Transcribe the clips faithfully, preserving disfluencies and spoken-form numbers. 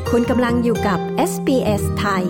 คุณกำลังอยู่กับ เอส บี เอส ไทย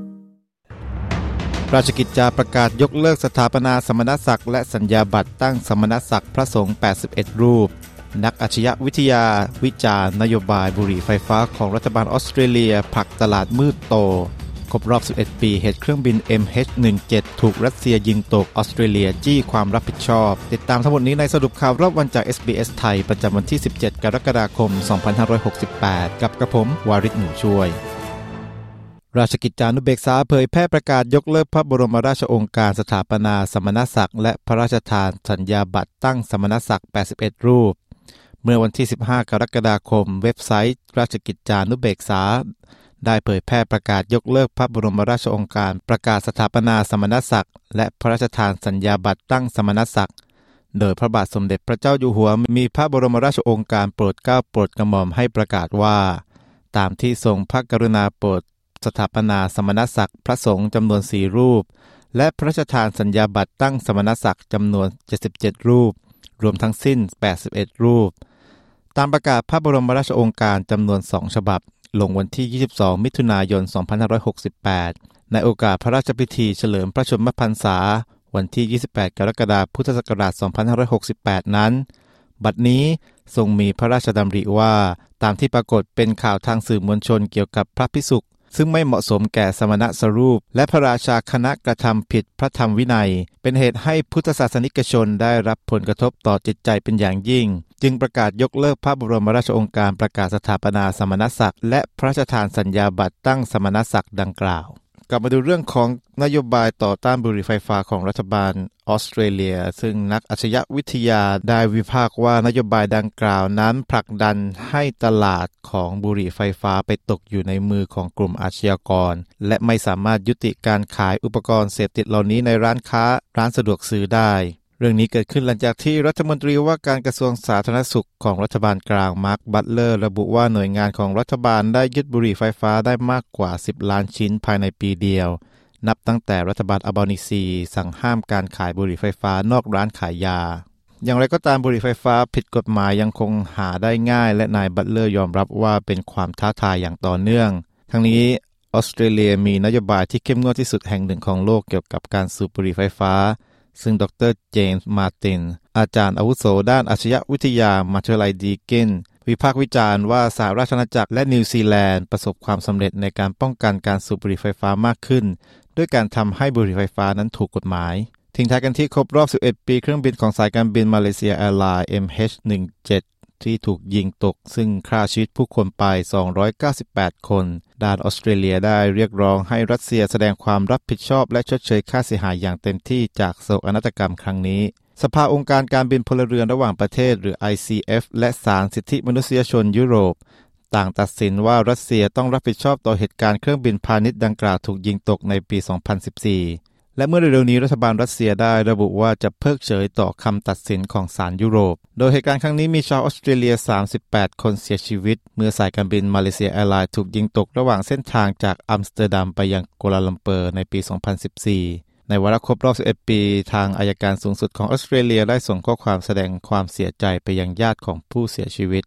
ราชกิจจาประกาศยกเลิกสถาปนาสมณศักดิ์และสัญญาบัตรตั้งสมณศักดิ์พระสงฆ์แปดสิบเอ็ดรูปนักอาชญาวิทยาวิจารณ์นโยบายบุหรี่ไฟฟ้าของรัฐบาลออสเตรเลียผลักตลาดมืดโตครบรอบสิบเอ็ดปีเหตุเครื่องบิน เอ็ม เอช สิบเจ็ด ถูกรัสเซียยิงตกออสเตรเลียจี้ความรับผิดชอบติดตามทั้งหมดนี้ในสรุปข่าวรอบวันจาก เอส บี เอส ไทยประจำวันที่สิบเจ็ดกรกฎาคมสองพันห้าร้อยหกสิบแปดกับกระผมวาริศหนูช่วยราชกิจจานุเบกษาเผยแพร่ประกาศยกเลิกพระบรมราชโองการสถาปนาสมณศักดิ์และพระราชทานสัญญาบัตรตั้งสมณศักดิ์แปดสิบเอ็ดรูปเมื่อวันที่สิบห้ากรกฎาคมเว็บไซต์ราชกิจจานุเบกษาได้เผยแพร่ประกาศยกเลิกพระบรมราชโองการประกาศสถาปนาสมณศักดิ์และพระราชทานสัญญาบัตรตั้งสมณศักดิ์โดยพระบาทสมเด็จพระเจ้าอยู่หัวมีพระบรมราชโองการโปรดเกล้าโปรดกระหม่อมให้ประกาศว่าตามที่ทรงพระกรุณาโปรดสถาปนาสมณศักดิ์พระสงฆ์จำนวนสี่รูปและพระราชทานสัญญาบัตรตั้งสมณศักดิ์จำนวนเจ็ดสิบเจ็ดรูปรวมทั้งสิ้นแปดสิบเอ็ดรูปตามประกาศพระบรมราชโองการจำนวนสองฉบับลงวันที่ยี่สิบสองมิถุนายนสองพันห้าร้อยหกสิบแปดในโอกาสพระราชพิธีเฉลิมพระชนมพรรษาวันที่ยี่สิบแปดกรกฎาคมพุทธศักราชสองพันห้าร้อยหกสิบแปดนั้นบัดนี้ทรงมีพระราชดำริว่าตามที่ปรากฏเป็นข่าวทางสื่อมวลชนเกี่ยวกับพระภิกษุซึ่งไม่เหมาะสมแก่สมณสรูปและพระราชาคณะกระทำผิดพระธรรมวินัยเป็นเหตุให้พุทธศาสนิกชนได้รับผลกระทบต่อจิตใจเป็นอย่างยิ่งจึงประกาศยกเลิกพระบรมราชโองการประกาศสถาปนาสมณศักดิ์และพระราชทานสัญญาบัตรตั้งสมณศักดิ์ดังกล่าวกลับมาดูเรื่องของนโยบายต่อต้านบุหรี่ไฟฟ้าของรัฐบาลออสเตรเลียซึ่งนักอาชญาวิทยาได้วิพากษ์ว่านโยบายดังกล่าวนั้นผลักดันให้ตลาดของบุหรี่ไฟฟ้าไปตกอยู่ในมือของกลุ่มอาชญากรและไม่สามารถยุติการขายอุปกรณ์เสพติดเหล่านี้ในร้านค้าร้านสะดวกซื้อได้เรื่องนี้เกิดขึ้นหลังจากที่รัฐมนตรีว่าการกระทรวงสาธารณสุขของรัฐบาลกลางมาร์คบัตเลอร์ระบุว่าหน่วยงานของรัฐบาลได้ยึดบุหรี่ไฟฟ้าได้มากกว่าสิบล้านชิ้นภายในปีเดียวนับตั้งแต่รัฐบาลอัลบานีซีสั่งห้ามการขายบุหรี่ไฟฟ้านอกร้านขายยาอย่างไรก็ตามบุหรี่ไฟฟ้าผิดกฎหมายยังคงหาได้ง่ายและนายบัตเลอร์ยอมรับว่าเป็นความท้าทายอย่างต่อเนื่องทั้งนี้ออสเตรเลียมีนโยบายที่เข้มงวดที่สุดแห่งหนึ่งของโลกเกี่ยวกับการสูบบุหรี่ไฟฟ้าซึ่งดรเจมส์มาร์ตินอาจารย์อาวุโสด้านอาชญาวิทยามหาวิทยาลัยดีเกนวิพากษ์วิจารณ์ว่าสหราชอาณาจักรและนิวซีแลนด์ประสบความสำเร็จในการป้องกันการสูบบุหรี่ไฟฟ้ามากขึ้นด้วยการทำให้บุหรี่ไฟฟ้านั้นถูกกฎหมายทิ้งท้ายกันที่ครบรอบสิบเอ็ดปีเครื่องบินของสายการบินมาเลเซียแอร์ไลน์ เอ็ม เอช สิบเจ็ด ที่ถูกยิงตกซึ่งฆ่าชีวิตผู้คนไปสองร้อยเก้าสิบแปดคนด้านออสเตรเลียได้เรียกร้องให้รัสเซียแสดงความรับผิดชอบและชดเชยค่าเสียหายอย่างเต็มที่จากโศกนาฏกรรมครั้งนี้สภาองค์การการบินพลเรือนระหว่างประเทศหรือ ไอ ซี เอฟ และศาลสิทธิมนุษยชนยุโรปต่างตัดสินว่ารัสเซียต้องรับผิดชอบต่อเหตุการณ์เครื่องบินพาณิชย์ดังกล่าวถูกยิงตกในปี สองพันสิบสี่ และเมื่อเร็วๆนี้รัฐบาลรัสเซียได้ระบุว่าจะเพิกเฉยต่อคำตัดสินของศาลยุโรปโดยเหตุการณ์ครั้งนี้มีชาวออสเตรเลียสามสิบแปดคนเสียชีวิตเมื่อสายการบินมาเลเซียแอร์ไลน์ถูกยิงตกระหว่างเส้นทางจากอัมสเตอร์ดัมไปยังกัวลาลัมเปอร์ในปี สองพันสิบสี่ในวาระครบรอบสิบเอ็ดปีทางอัยการสูงสุดของออสเตรเลียได้ส่งข้อความแสดงความเสียใจไปยังญาติของผู้เสียชีวิต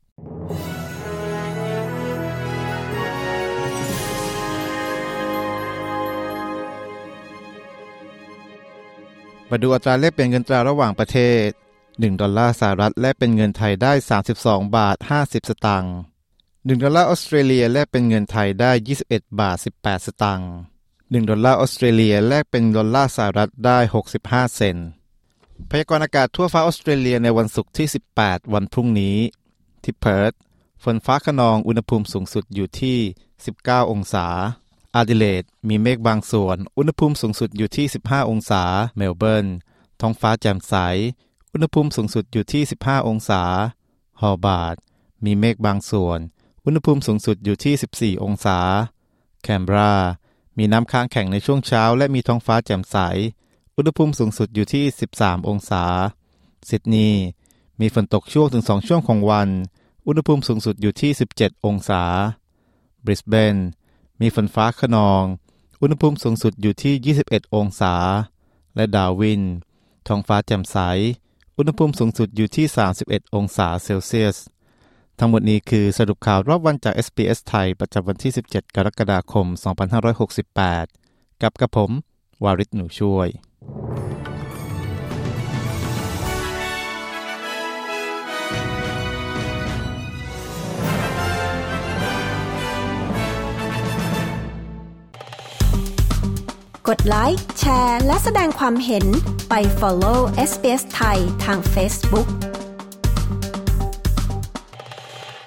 มาดูอัตราแลกเปลี่ยนเงินตราระหว่างประเทศหนึ่งดอลลาร์สหรัฐแลกเป็นเงินไทยได้สามสิบสองบาทห้าสิบสตางค์หนึ่งดอลลาร์ออสเตรเลียแลกเป็นเงินไทยได้ยี่สิบเอ็ดบาทสิบแปดสตางค์หนึ่งดอลลาร์ออสเตรเลียแลกเป็นดอลลาร์สหรัฐได้หกสิบห้าเซนต์พยากรณ์อากาศทั่วฟ้าออสเตรเลียในวันศุกร์ที่สิบแปดวันพรุ่งนี้ที่เพิร์ธฝนฟ้าคะนองอุณหภูมิสูงสุดอยู่ที่สิบเก้าองศาอาดิเลดมีเมฆบางส่วนอุณหภูมิสูงสุดอยู่ที่สิบห้าองศาเมลเบิร์นท้องฟ้าแจ่มใสอุณหภูมิสูงสุดอยู่ที่สิบห้าองศาฮอบาร์ดมีเมฆบางส่วนอุณหภูมิสูงสุดอยู่ที่สิบสี่องศาแคนเบรามีน้ำค้างแข็งในช่วงเช้าและมีท้องฟ้าแจ่มใสอุณหภูมิสูงสุดอยู่ที่สิบสามองศาซิดนีย์มีฝนตกช่วงถึงสองช่วงของวันอุณหภูมิสูงสุดอยู่ที่สิบเจ็ดองศาบริสเบนมีฝนฟ้าคะนองอุณหภูมิสูงสุดอยู่ที่ยี่สิบเอ็ดองศาและดาร์วินท้องฟ้าแจ่มใสอุณหภูมิสูงสุดอยู่ที่สามสิบเอ็ดองศาเซลเซียสทั้งหมดนี้คือสรุปข่าวรอบวันจาก เอส บี เอส ไทยประจำวันที่สิบเจ็ดกรกฎาคมสองพันห้าร้อยหกสิบแปดกับกระผมวาริศหนูช่วยกดไลค์แชร์และแสดงความเห็นไป follow เอส บี เอส ไทยทาง Facebook